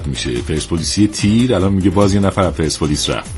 میشه. پرسپولیسی تیر الان میگه باز یه نفر پرسپولیس رفت.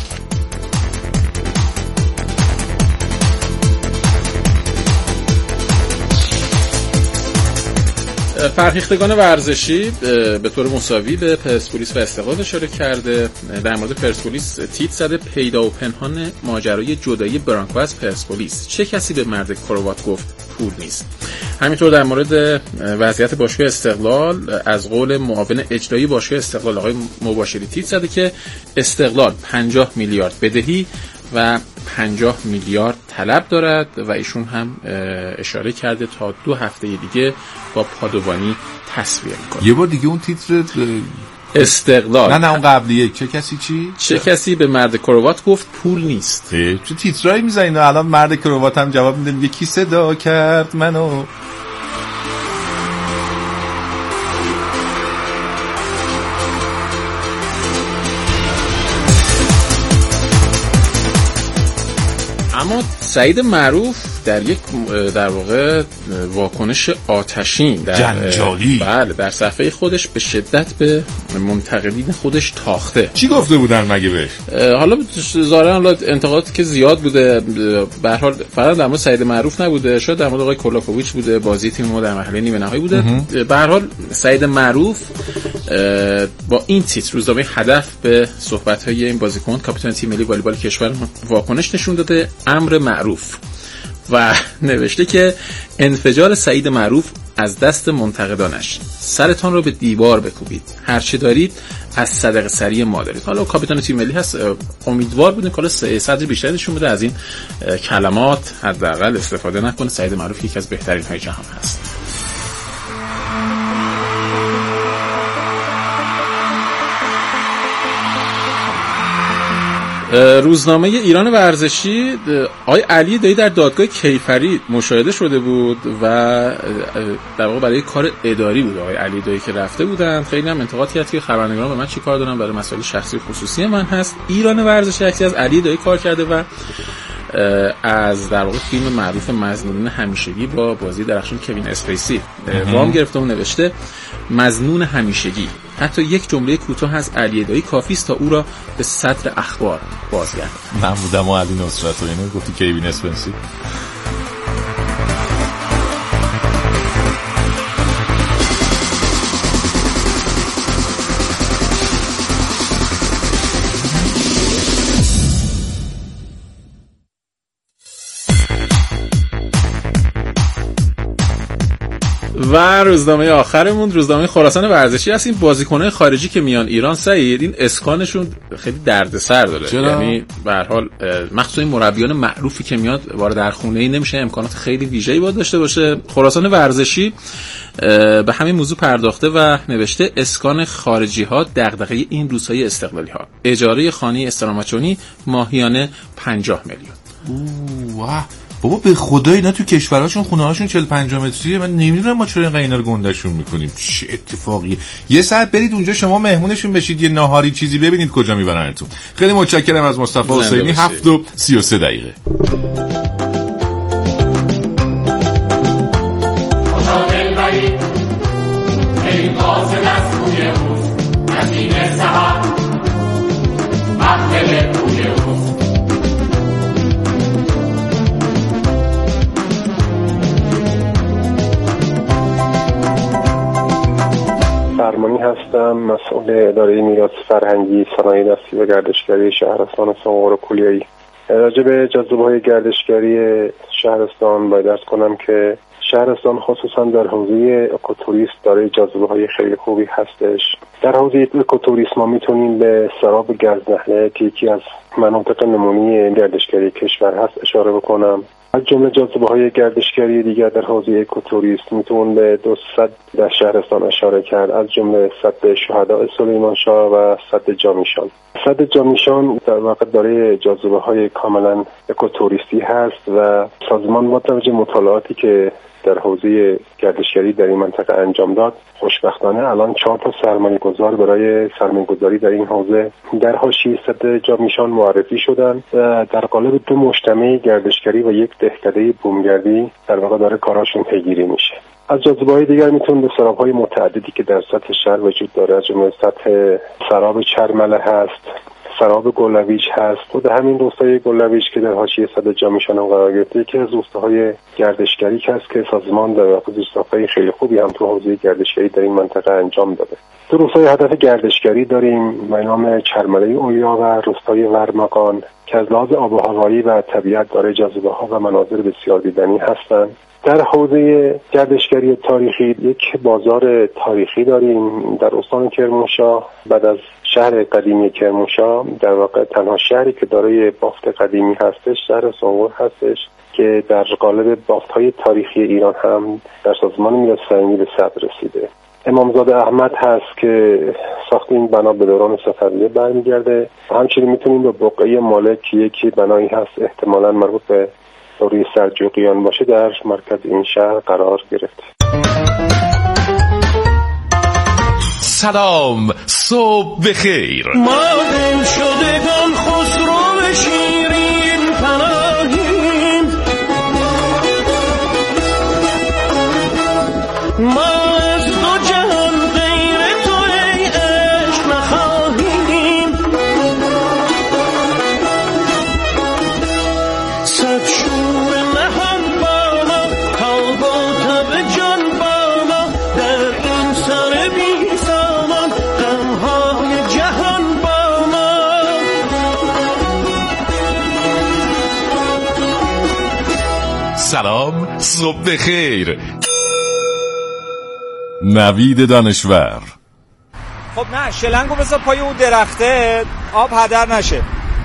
فرهیختگان ورزشی به طور مساوی به پرسپولیس و استقلال اشاره کرده. در مورد پرسپولیس تیت زده پیدا و پنهان ماجرای جدایی برانکو از پرسپولیس. چه کسی به مرد کروات گفت پول نیست. همینطور در مورد وضعیت باشگاه استقلال از قول معاون اجرایی باشگاه استقلال آقای مباشری تیت زده که استقلال 50 میلیارد بدهی و 50 میلیارد طلب دارد و ایشون هم اشاره کرده تا 2 هفته دیگه با پادوانی تسویه میکنه. یه بار دیگه اون تیتر استقلال نه اون قبلیه چه کسی به مرد کروات گفت پول نیست. چه تیترایی میزنین الان؟ مرد کروات هم جواب میده میگه کی صدا کرد منو. اما سعید معروف در واقع واکنش آتشین جنجالی در صفحه خودش به شدت به منتقدین خودش تاخته. چی گفته بودن مگه بهش؟ حالا ظاهرا انتقاداتی که زیاد بوده، به هر حال فقط در مورد سعید معروف نبوده، شاید در مورد آقای کولاکوویچ بوده، بازی تیم ما در مرحله نیمه نهایی بوده. به هر حال سعید معروف با این تیتر روزنامه هدف به صحبت‌های این بازیکن کاپیتان تیم ملی والیبال کشور واکنش نشون داده، امر معروف، و نوشته که انفجار سعید معروف از دست منتقدانش، سرتان رو به دیوار بکوبید، هرچی دارید از صدقه سری ما دارید. حالا کاپیتان تیم ملی هست، امیدوار بودیم که صدر بیشتری نشون بده از این کلمات حداقل استفاده نکنه. سعید معروف یکی از بهترین های جهان هست. روزنامه ایران ورزشی آقای علی دایی در دادگاه کیفری مشاهده شده بود و در واقع برای کار اداری بود آقای علی دایی که رفته بودن. خیلی هم انتقاد کرد که خبرنگاران به من چی کار دارن، برای مسائل شخصی خصوصی من هست. ایران ورزشی عکسی از علی دایی کار کرده و از در واقع فیلم معروف مظنونین همیشگی با بازی درخشان کوین اسپیسی وام گرفته و نوشته مظنون همیشگی. حتی یک جمله کوتاه از علی دایی کافی است تا او را به سطر اخبار بازگرداند. من بودم و علی نصرت و اینو گفتی کوین اسپیسی. و روزنامه آخرمون روزنامه خراسان ورزشی هست. این بازیکن‌های خارجی که میان ایران سعید، این اسکانشون خیلی دردسر داره. یعنی به هر حال مخصوصا این مربیان معروفی که میاد وارد در خونه‌ای نمیشه، امکانات خیلی ویژه‌ای باید داشته باشه. خراسان ورزشی به همین موضوع پرداخته و نوشته اسکان خارجی‌ها دغدغه این روزهای استقلالی‌ها. اجاره خانه استراماچونی ماهیانه 50 میلیون. واه بابا به خدا اینا تو کشورهاشون خونه هاشون 40-50 متریه. من نمیدونم ما چرا اینقدر اینا رو گندشون میکنیم. چه اتفاقیه؟ یه ساعت برید اونجا شما مهمونشون بشید، یه ناهاری چیزی ببینید کجا میبرنتون. خیلی متشکرم از مصطفی حسینی. 7:33 دقیقه. فرمانی هستم، مسئول اداره میراث فرهنگی، صنایع دستی و گردشگری شهرستان سامور و کولیایی. راجع به جاذبه‌های گردشگری شهرستان باید عرض کنم که شهرستان خصوصا در حوزه اکوتوریسم داره جاذبه‌های خیلی خوبی هستش. در حوزه اکوتوریسم ما میتونیم به سراب گزنهله که یکی از مناطق نمونی گردشگری کشور هست اشاره بکنم. از جمله جاذبه‌های گردشگری دیگر در حوزه اکوتوریسم میتونیم به 2 سد در شهرستان اشاره کرد، از جمله سد شهداء سلیمان شاه و سد جامیشان. سد جامیشان در واقع داره جاذبه‌های کاملا اکوتوریستی هست و سازمان با توجه مطالعاتی که در حوزه گردشگری در این منطقه انجام داد، خوشبختانه الان 4 تا سرمایه‌گذار برای سرمایه‌گذاری در این حوزه در حاشیه سد جامیشان معرفی شدن و در قالب 2 مجتمع گردشگری و 1 دهکده بومگردی در واقع داره کاراشون پیگیری میشه. از جاذبه‌های دیگر میتونیم به سراب‌های متعددی که در سطح شهر وجود داره، از جمله سطح سراب چرمله هست، سراب گلویچ هست. خود همین روستای گلویچ که در حاشیه صد جامیشان هم قرار گرفته، یکی از روستاهای گردشگری هست که سازمان داره و زیرساخت‌های خیلی خوبی هم تو حوزه گردشگری در این منطقه انجام داده. دو روستای هدف گردشگری داریم به نام چرمله اویا و روستای ورمقان که از لحاظ آب و هوایی و طبیعت داره جاذبه‌ها و مناظر بسیار دیدنی هستند. در حوزه گردشگری تاریخی یک بازار تاریخی داریم در استان کرمانشاه. بعد از شهر قدیمی کرمانشاه در واقع تنها شهری که دارای بافت قدیمی هستش شهر سنگور هستش که در قالب بافت‌های تاریخی ایران هم در سازمان میراث فرهنگی به ثبت رسیده. امامزاده احمد هست که ساخت این بنا به دوران صفویه برمیگرده و همچنین میتونیم به بقعه مالک که یکی بنایی هست احتمالاً مربوط به دوره سلجوقیان باشه در مرکز این شهر قرار گرفته. سلام، صبح بخیر. ما دل شدگان خسرو شیرین پناهیم، ما از دو جهان غیر تو ای عشق نخواهیم. صد شور نهان بالا تا با تب جان بالا در این سر بی سامان غمهای جهان بالا. سلام، صبح بخیر. نوید دانشور. خب نه، شلنگو بذار پای اون درخته آب هدر نشه.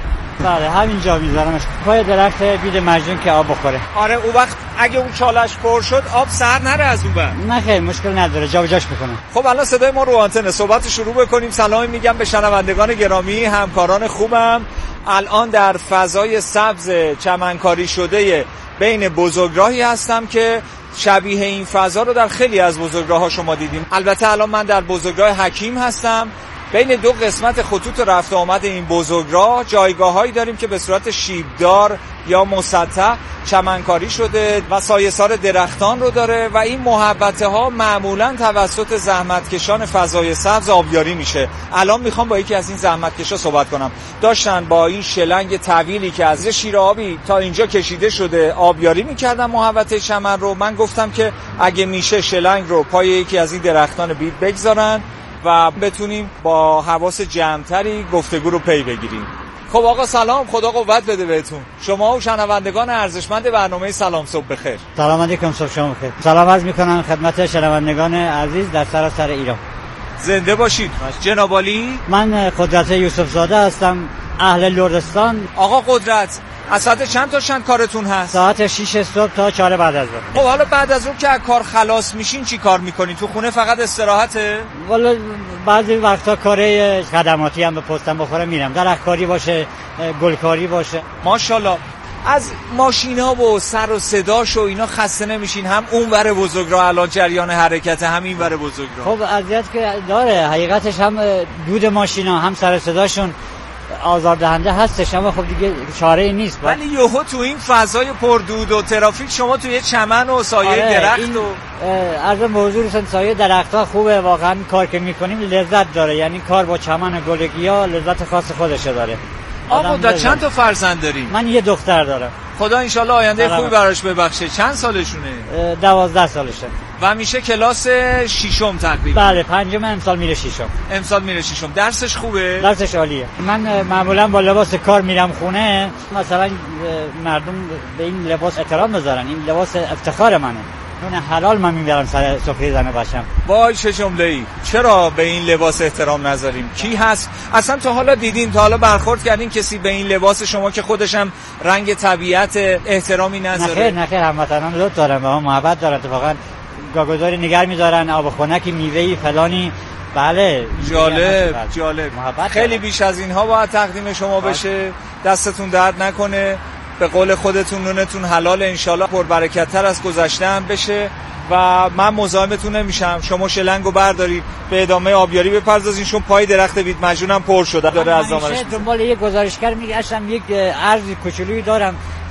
بله همینجا میذارمش پای درخت بید مجنون که آب بخوره. آره اون وقت اگه اون چالش پر شد آب سر نره از اون بر. نه خیر مشکل نداره، جابجاش میکنه. خب الان صدای ما رو آنتن، صحبت شروع بکنیم. سلامی میگم به شنوندگان گرامی، همکاران خوبم. الان در فضای سبز چمنکاری شده بین بزرگراهی هستم که شبیه این فضا رو در خیلی از بزرگراه‌ها شما دیدیم. البته الان من در بزرگراه حکیم هستم. بین دو قسمت خطوط رفت آمد این بزرگراه جایگاه‌هایی داریم که به صورت شیبدار یا مسطح چمنکاری شده و سایه‌سار درختان رو داره و این محوطه‌ها معمولاً توسط زحمتکشان فضای سبز آبیاری میشه. الان میخوام با یکی از این زحمتکشا صحبت کنم. داشتن با این شلنگ طویلی که از شیر آبی تا اینجا کشیده شده آبیاری میکردن محوطه چمن رو. من گفتم که اگه میشه شلنگ رو پای یکی از این درختان بید بگذارن و بتونیم با حواس جمع‌تری گفتگو رو پی بگیریم. خب آقا سلام، خدا قوت بده بهتون. شما و شنوندگان ارزشمند برنامه سلام صبح بخیر. سلام علیکم، صبح شما بخیر. سلام عرض میکنم خدمت شنوندگان عزیز در سراسر ایران. زنده باشید. جناب عالی، من قدرت یوسف زاده هستم، اهل لرستان. آقا قدرت، از ساعت چند تا چند کارتون هست؟ ساعت 6 صبح تا 4 بعد از ظهر. خب حالا بعد از اون که از کار خلاص میشین چی کار میکنین؟ تو خونه فقط استراحته؟ والا بعضی وقتا کار خدماتی هم به پستم بخوره میرم، درختکاری باشه، گلکاری باشه. ماشاءالله. از ماشینا و سر و صداش و اینا خسته نمیشین؟ هم اون ور بزرگراه الان جریان حرکت، هم این ور بزرگراه. خب اذیت که داره، حقیقتش هم دود ماشینا هم سر صداشون آزاردهنده هستش، اما خب دیگه چاره‌ای نیست. ولی یهو تو این فضای پردود و ترافیک شما تو یه چمن و سایه درخت و عرض موضوع رسن سایه درخت‌ها خوبه، واقعا کار که می‌کنیم لذت داره، یعنی کار با چمن و گلگیا لذت خاص خودشه داره. آقا دا چند تا فرزند داری؟ من یه دختر دارم. خدا انشالله آینده خوبی براش ببخشه. چند سالشونه؟ 12 سالشه. و میشه کلاس ششم تقریبا؟ بله، پنجم امسال میره ششم. امسال میره ششم. درسش خوبه؟ درسش عالیه. من معمولا با لباس کار میرم خونه، مثلا مردم به این لباس احترام بذارن، این لباس افتخار منه. اون حلال من میبرم سر سفره زن بچم. وای چه جمله‌ای. چرا به این لباس احترام نذاریم؟ کی هست اصلا تا حالا دیدین، تا حالا برخورد کردین کسی به این لباس شما که خودش هم رنگ طبیعت احترامی نذاره؟ نه خیر، هموطنان لطف دارن، با ما محبت دارن، اتفاقا گاگوداری نگر میذارن، آب خنکی، میوه‌ای فلانی. بله جالب. خیلی دارن. بیش از اینها باید تقدیم شما بشه. دستتون درد نکنه، به قول خودتون نونتون حلال، انشالله پربرکت‌تر از گذشته هم بشه و من مزاحمتون نمیشم. شما شلنگو بردارید به ادامه آبیاری بپردازین، چون پای درخت بید مجنونم پر شده داره از دامنش. دنبال یک گزارشگر میگشتم، یک عرض کوچولویی دارم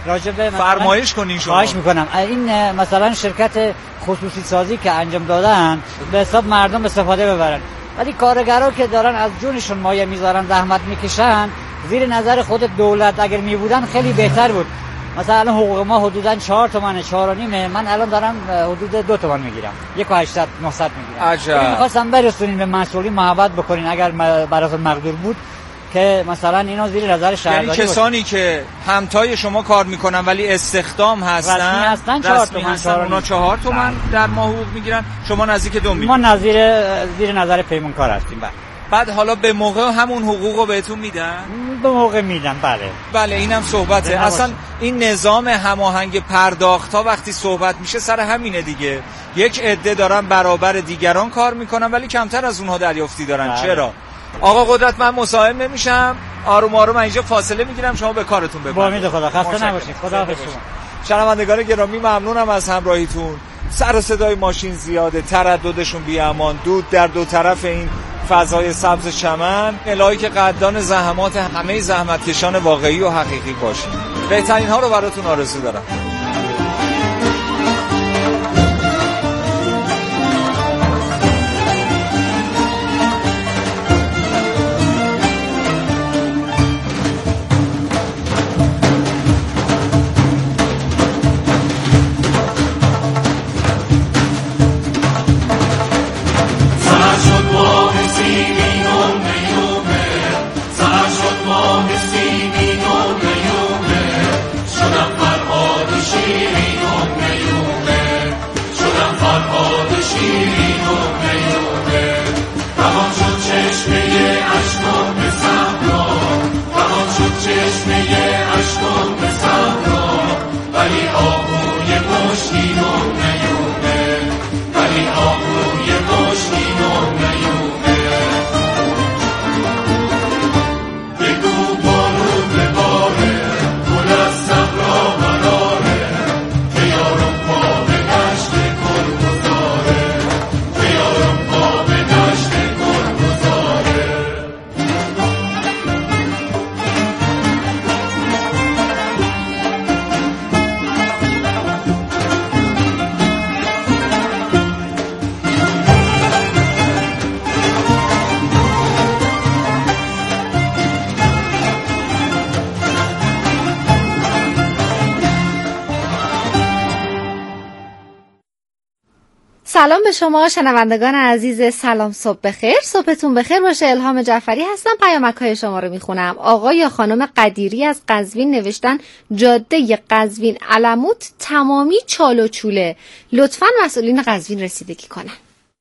راجع به فرمایش کنین شما. خواهش میکنم. این مثلا شرکت خصوصی سازی که انجام دادن به حساب مردم استفاده ببرن، ولی کارگرها که دارن از جونشون مایه میذارن، زحمت میکشن، زیر نظر خود دولت اگر میبودن خیلی بهتر بود. مثلا حقوق ما حدوداً 4 تومن 4.5، من الان دارم حدود 2 تومن میگیرم، 1.8 900 میگیرم. عجب. می‌خواستم برسونین به مسئولین، محبت بکنین اگر براتون مقدور بود که مثلا اینا زیر نظر شهرداری یعنی کسانی که همتای شما کار میکنن ولی استخدام هستن، رسمی هستن 4 تومن 4 تومن در ماه حقوق میگیرن، شما نزدیک 2 میگیرین. ما زیر نظر پیمانکار هستیم. بعد حالا به موقع همون حقوق رو بهتون میدن؟ به موقع میدن. بله اینم صحبته. اصلا این نظام هماهنگ پرداخت‌ها وقتی صحبت میشه سر همینه دیگه. یک عده دارن برابر دیگران کار میکنن ولی کمتر از اونها دریافتی دارن. بله. چرا؟ آقا قدرت، من مصاحب نمیشم، آروم آروم اینجا فاصله میگیرم، شما به کارتون بپردازید. با امید خدا. خسته نباشید. خدا حافظ شما. شنوندگان گرامی، ممنونم از همراهیتون. سر و صدای ماشین زیاده، ترددشون بی امان، دود در دو طرف این فضای سبز چمن. الهی که قدردان زحمات همه زحمتکشان واقعی و حقیقی باشین. بهترین ها رو براتون آرزو دارم. سلام به شما شنوندگان عزیز. سلام، صبح بخیر. صبحتون بخیر باشه. الهام جعفری هستم. پیامک‌های شما رو میخونم. آقا یا خانم قدیری از قزوین نوشتن جاده قزوین علموت تمامی چال و چوله، لطفاً مسئولین قزوین رسیدگی کنن.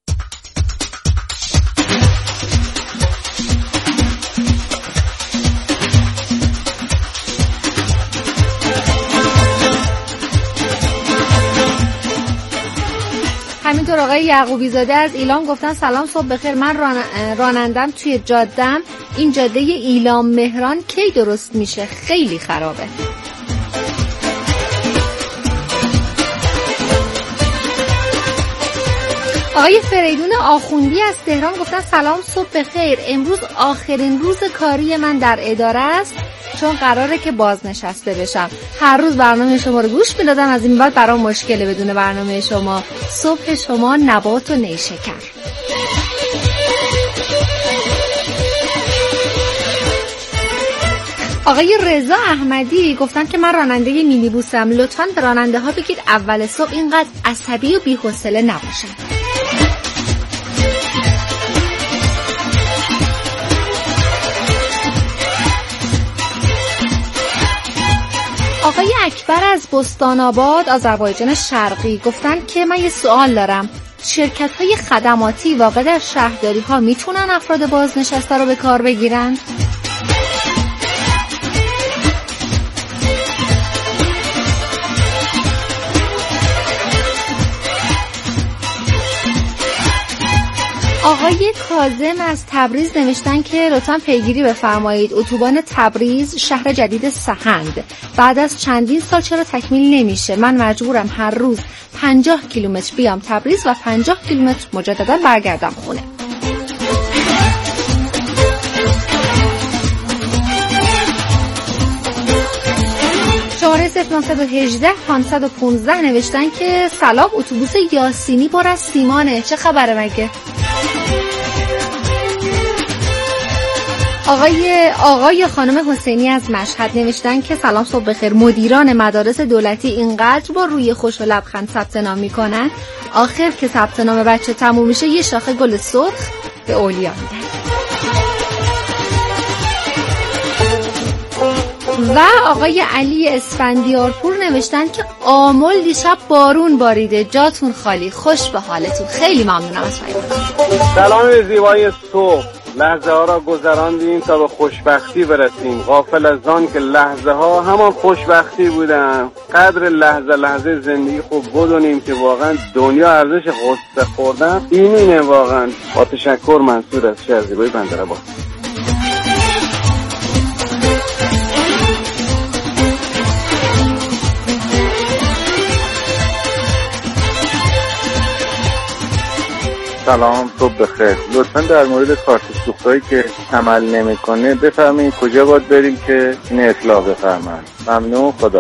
همینطور آقای یعقوبی زاده از ایلام گفتن سلام، صبح بخیر. من رانندم توی جاده‌ام. این جاده ایلام مهران کی درست میشه؟ خیلی خرابه. آقای فریدون آخوندی از تهران گفتن سلام، صبح بخیر. امروز آخرین روز کاری من در اداره است چون قراره که بازنشسته بشم. هر روز برنامه شما رو گوش میدادم، از این بعد برام مشکله بدون برنامه شما. صبح شما نبات و نیشکر. آقای رضا احمدی گفتن که من راننده مینیبوسم، لطفاً به راننده ها بگید اول صبح اینقدر عصبی و بی‌حوصله نباشن. آقای اکبر از بستان آباد آذربایجان شرقی گفتن که من یه سوال دارم، شرکت‌های خدماتی واقع در شهرداری‌ها میتونن افراد بازنشسته رو به کار بگیرن؟ آقای کاظم از تبریز نوشتن که لطفاً پیگیری بفرمایید اتوبان تبریز شهر جدید سهند بعد از چندین سال چرا تکمیل نمیشه؟ من مجبورم هر روز 50 کیلومتر بیام تبریز و 50 کیلومتر مجددا برگردم خونه. شماره 918 515 نوشتن که سلام، اتوبوس یاسینی پر از سیمانه، چه خبره مگه؟ آقای خانم حسینی از مشهد نوشتن که سلام، صبح بخیر. مدیران مدارس دولتی اینقدر با روی خوش و لبخند ثبت نام میکنن، آخر که ثبت نام بچه تموم میشه یه شاخه گل سرخ به اولیا میدن. و آقای علی اسفندیارپور نوشتن که آمل دیشب بارون باریده، جاتون خالی، خوش به حالتون. خیلی ممنونم از پیامتون. سلام زیبای صبح، لحظه ها را گذراندیم تا به خوشبختی برسیم، غافل از آن که لحظه ها همان خوشبختی بودن. قدر لحظه زندگی خوب بدونیم که واقعا دنیا ارزش قصه خوردن اینه واقعا. با تشکر، منصور از شهر زیبای بندرعباس. سلام، صبح بخیر. لطفاً در مورد کارت سوختایی که عمل نمیکنه بفرمایید کجا باید بریم که این اصلاح بفرمایید. ممنون، خدا.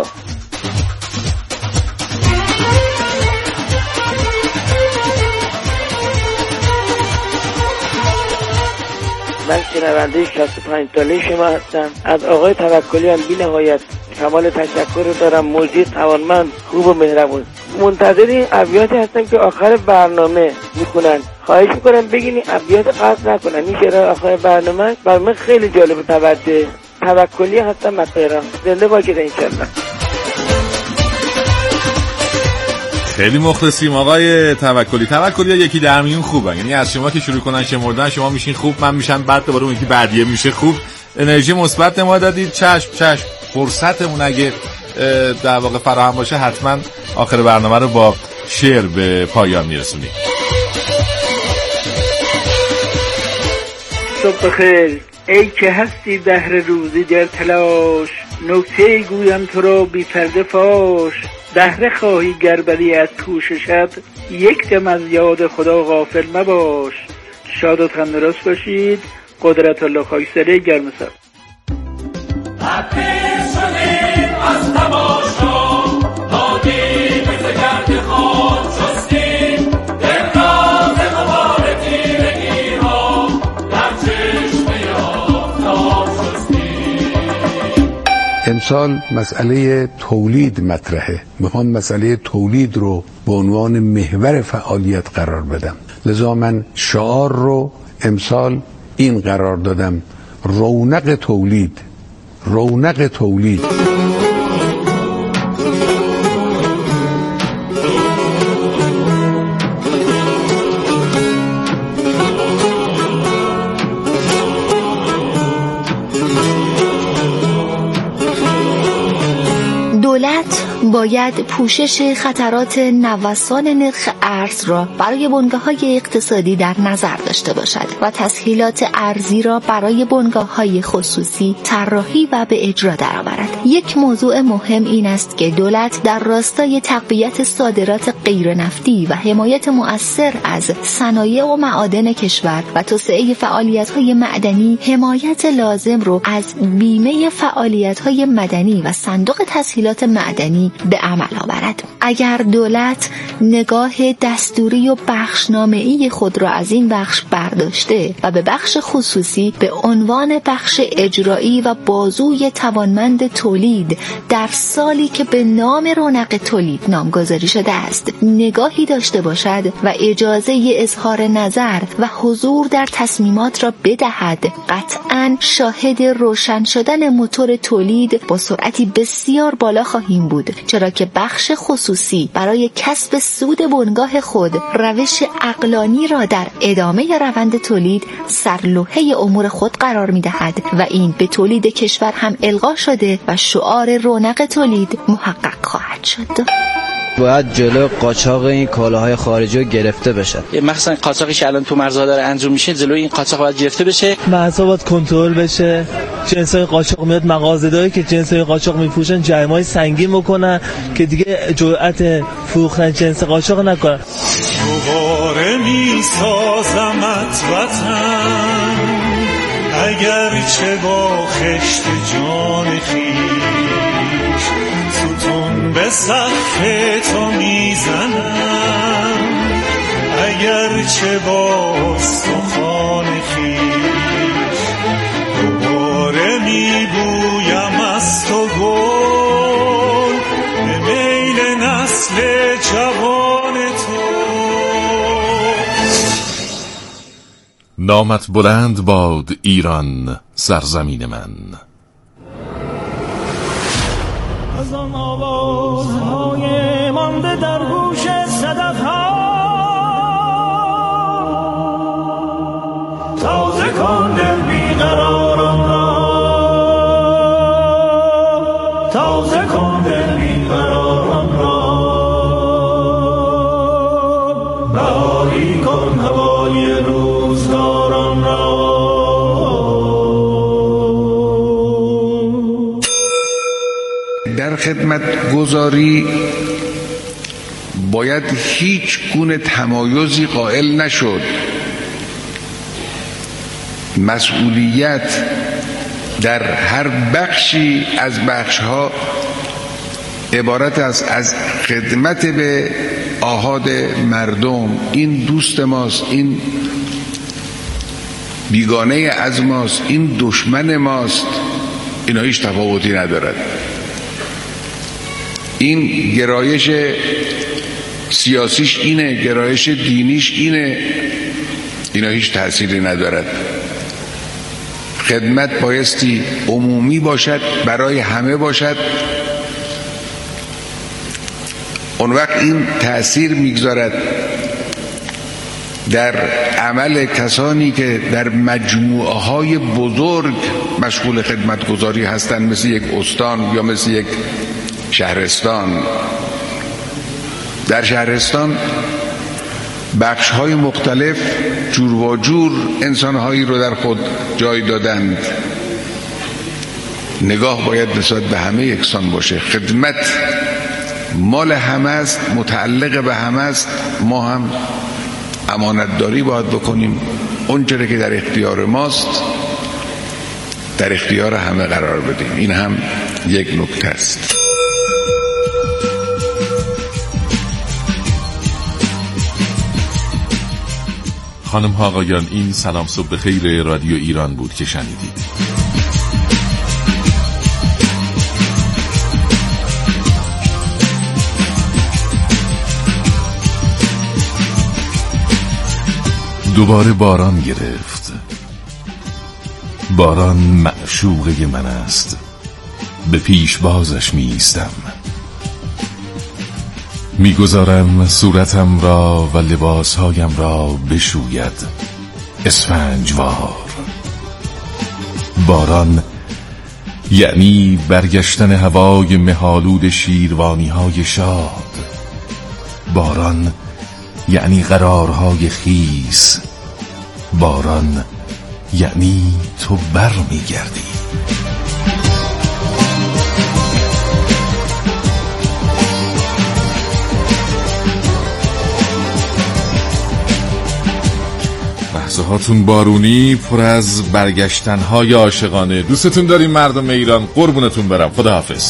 من شنونده 65 ساله شما هستم. از آقای توکلی هم بی‌نهایت کمال تشکر رو دارم. موجی توانمند، خوب و مهربون. منتظر این ابیاتی هستم که آخر برنامه میکنن. خواهش میکنم بگین این ابیات قطع نکنن. این شعر آخر برنامه برای من خیلی جالب و توجه. توکلی هستم مطیرم. زنده باشید انشالله. خیلی مخلصیم آقای توکلی یکی در میون خوبه. یعنی از شما که شروع کنن شمردن شما میشین خوب، من میشم بعد دوباره اون یکی بعدیه میشه خوب. انرژی مثبت ما دادید. چشم فرصتمون اگه در واقع فراهم باشه حتما آخر برنامه رو با شعر به پایان میرسونیم. صبح خیر. ای که هستی دهر روزی در تلاش، نکته گویم تو را بی پرده فاش. دهره خواهی گربری از کوششت، یک دم از یاد خدا غافل مباش. شاد و تندرست باشید. قدرت الله خاکسری گرمسر. از تماشا دادی به گرد خود شستیم، دل را ز غبار تیرگی ها در چشم آفتاب شستیم. امسال مسئله تولید مطرحه. میخوام مسئله تولید رو به عنوان محور فعالیت قرار بدم. لذا من شعار رو امسال این قرار دادم: رونق تولید. رونق تولید. دولت باید پوشش خطرات نوسان نرخ ارز را برای بنگاه‌های اقتصادی در نظر داشته باشد و تسهیلات ارزی را برای بنگاه‌های خصوصی طراحی و به اجرا درآورد. یک موضوع مهم این است که دولت در راستای تقویت صادرات غیر نفتی و حمایت مؤثر از صنایع و معادن کشور و توسعه فعالیت‌های معدنی حمایت لازم را از بیمه فعالیت‌های مدنی و صندوق تسهیلات معدنی به عمل آورد. اگر دولت نگاه دستوری و بخشنامه‌ای خود را از این بخش برداشته و به بخش خصوصی به عنوان بخش اجرایی و بازوی توانمند تولید در سالی که به نام رونق تولید نامگذاری شده است نگاهی داشته باشد و اجازه اظهار نظر و حضور در تصمیمات را بدهد، قطعاً شاهد روشن شدن موتور تولید با سرعتی بسیار بالا خواهیم بود، چرا که بخش خصوصی برای کسب سود بنگاه خود روش عقلانی را در ادامه روند تولید سرلوحه امور خود قرار می‌دهد و این به تولید کشور هم القا شده و شعار رونق تولید محقق خواهد شد. باید جلو قاچاق این کالاهای خارجی گرفته بشه. مثلا قاچاقی که الان تو مرزها داره انجام میشه، جلو این قاچاق باید گرفته بشه. مرزها باید کنترل بشه. جنسای قاچاق میاد، مغازه‌داری که جنسای قاچاق میفروشن جریمه‌های سنگین بکنن که دیگه جرأت فروختن جنس قاچاق نکنن. دوباره میسازمت وطن، اگر چه با خشت جان خویش ستون به سقف تو میزنم، اگرچه با استخوان خویش دوباره میبویم از تو گل به میل نسل جوان تو. نامت بلند باد ایران سرزمین من. از آن آوازهای مانده در گوش صدف‌ها تازه کن دل بیقراران را، تازه کن دل بیقراران را، بهاری کن هوای روزگاران را. در خدمت گذاری باید هیچ گونه تمایزی قائل نشد. مسئولیت در هر بخشی از بخشها عبارت است از خدمت به آحاد مردم. این دوست ماست، این بیگانه از ماست، این دشمن ماست، اینا هیچ تفاوتی ندارد. این گرایش سیاسیش اینه، گرایش دینیش اینه، اینا هیچ تأثیری ندارد. خدمت بایستی عمومی باشد، برای همه باشد. اون وقت این تأثیر میگذارد در عمل کسانی که در مجموعه های بزرگ مشغول خدمتگزاری هستند، مثل یک استان یا مثل یک شهرستان. در شهرستان بخش های مختلف جور و جور انسان هایی رو در خود جای دادند. نگاه باید نسبت به همه یکسان باشه. خدمت مال همه است، متعلق به همه است. ما هم امانتداری باید بکنیم، اون چیزی که در اختیار ماست در اختیار همه قرار بدیم. این هم یک نکته است. خانم ها آقایان، این سلام صبح بخیر رادیو ایران بود که شنیدید. دوباره باران گرفت. باران معشوقه من است، به پیش بازش می ایستم. میگذارم صورتم را و لباسهایم را بشوید اسفنجوار. باران یعنی برگشتن هوای مه‌آلود شیروانی های شاد. باران یعنی قرارهای خیس. باران یعنی تو بر میگردی. لحظه‌هاتون بارونی پر از برگشتن‌های عاشقانه. دوستتون داریم مردم ایران، قربونتون برم. خداحافظ.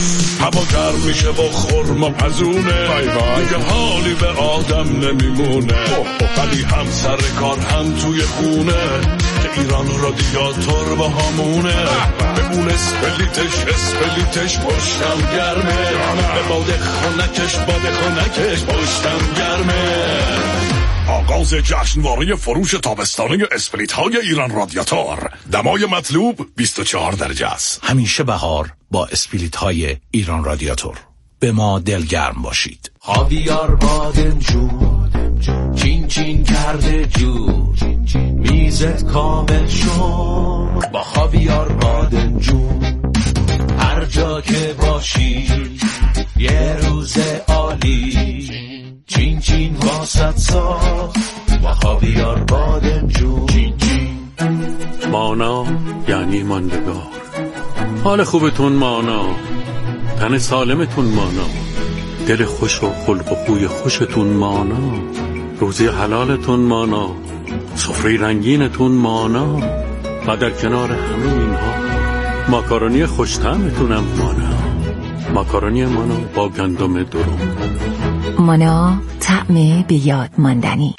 هوا گرم میشه و خرما پزونه، دیگه حالی به آدم نمیمونه. ولی هم سر کار هم توی خونه، که ایران رادیاتور با همونه. بمون اسپلیتش پشتم گرمه، به باد خونکش پشتم گرمه. آغاز جشنواره فروش تابستانه اسپریت های ایران رادیاتور. دمای مطلوب 24 درجه است. همیشه بهار با اسپریت های ایران رادیاتور. به ما دلگرم باشید. خاویار بادمجون چین چین کرده جون، میزت کامل شد با خاویار بادمجون. هر جا که باشی یه روز عالی، چین چین واسط ساخت با خاویار بادمجون. چین چین مانا یعنی ماندگار، حال خوبتون مانا، تن سالمتون مانا، دل خوش و خلق و خوی خوشتون مانا، روزی حلالتون مانا، سفره رنگینتون مانا، و در کنار همه اینها ماکارونی خوش‌طعمتونم مانا. ماکارونی مانا با گندم درو. مانا، طعم به یاد ماندنی.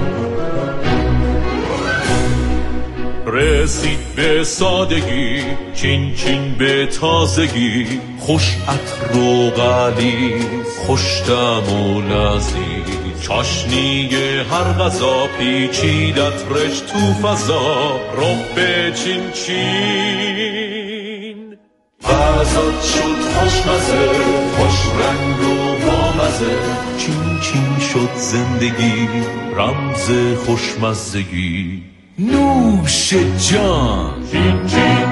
رسید به سادگی، چین چین به تازگی، خوش عطر و غلیظ، خوش طعم و لذیذ، چاشنی هر غذا پیچیدت رش تو فضا، رب چین چین غذات شد خوشمزه، خوش رنگ و بامزه، چین چین شد زندگی، رمز خوشمزگی، نوش جان. چین چین.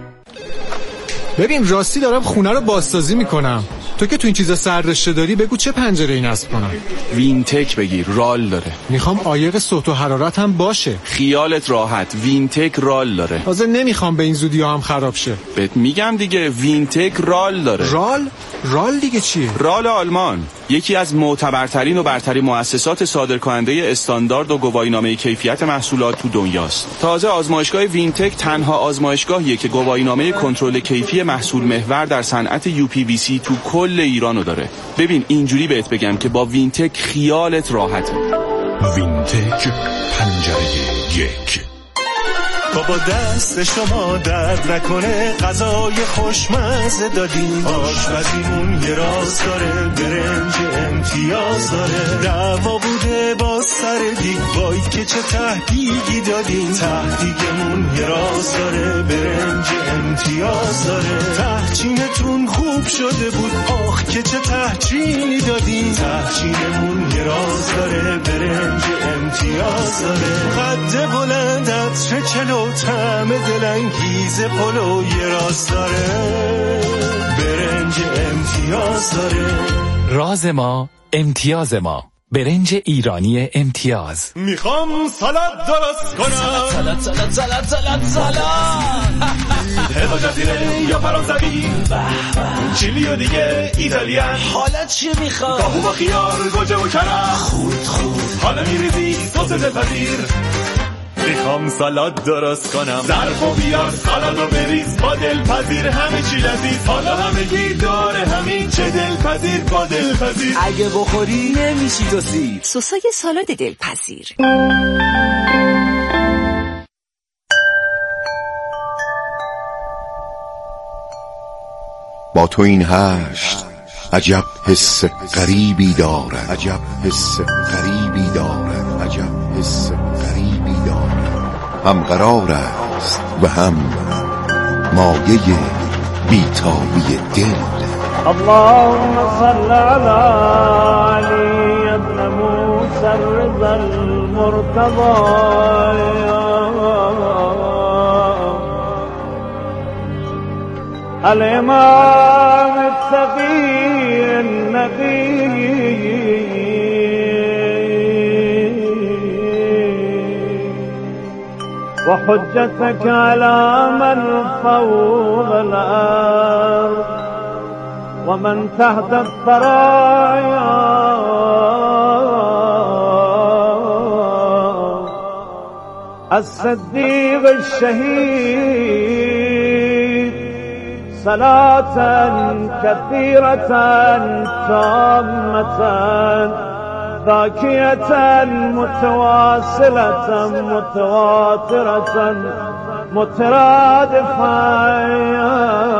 ببین راستی دارم خونه رو بازسازی میکنم، تو که تو این چیزا سررشته داری بگو چه پنجره‌ای نصب کنم. وینتک بگیر، رال داره. میخوام عایق صوت و حرارت هم باشه. خیالت راحت، وینتک رال داره. تازه نمیخوام به این زودی هم خراب شه. بهت میگم دیگه، وینتک رال داره. رال دیگه چیه؟ رال آلمان، یکی از معتبرترین و برترین مؤسسات صادرکننده استاندارد و گواهینامه کیفیت محصولات تو دنیاست. تازه آزمایشگاه وینتک تنها آزمایشگاهیه که گواهینامه کنترل کیفی محصول محور در صنعت UPVC تو کل ایرانو داره. ببین اینجوری بهت بگم که با وینتک خیالت راحته. وینتک پنجره یک. بابا دست شما درد نکنه، غذای خوشمزه دادین، آشپزیمون یه راز داره، برنج امتیاز داره، دعوا بوده با سر دیگ، وای که چه تهدیگی دادین، تهدیگمون یه راز داره، برنج امتیاز داره، تهچینتون خوب شده بود، آخ که چه تهچینی دادین، تهچینمون یه راز داره، برنج امتیاز داره، قد بلندت چه چلو، طعم دلانگیز پلو یه راست داره، برنج امتیاز داره. راز ما امتیاز ما، برنج ایرانی امتیاز. میخوام سالاد درست کنم، سالاد هوا جزیره یا فرانسوی، چیلی و دیگه ایتالیان، حالا چی میخوام؟ کاهو با خیار، گوجه و کرم، خورد حالا میریزی سس دلپذیر. میخوام سالاد درست کنم، ظرفو بیار سالادو بریز، با دلپذیر همه چی لذیذ، حالا همه گیر داره همین، چه دلپذیر با دلپذیر، اگه بخوری نمیشی تو سیر. سسای سالاد دلپذیر. با تو این هشت عجب حس غریبی دارد، عجب حس غریبی دارد، عجب حس غریبی دارد، هم قرار است و هم مایه بیتابی دل. اللهم صل على علي ابن موسى الرضا المرتضى، الإمام التقي النقي، وحجتك على من فوق الأرض ومن تحت الثرايا، الصديق الشهيد صلاة كثيرة تامة ذاكية متواصلة متواترة مترادفة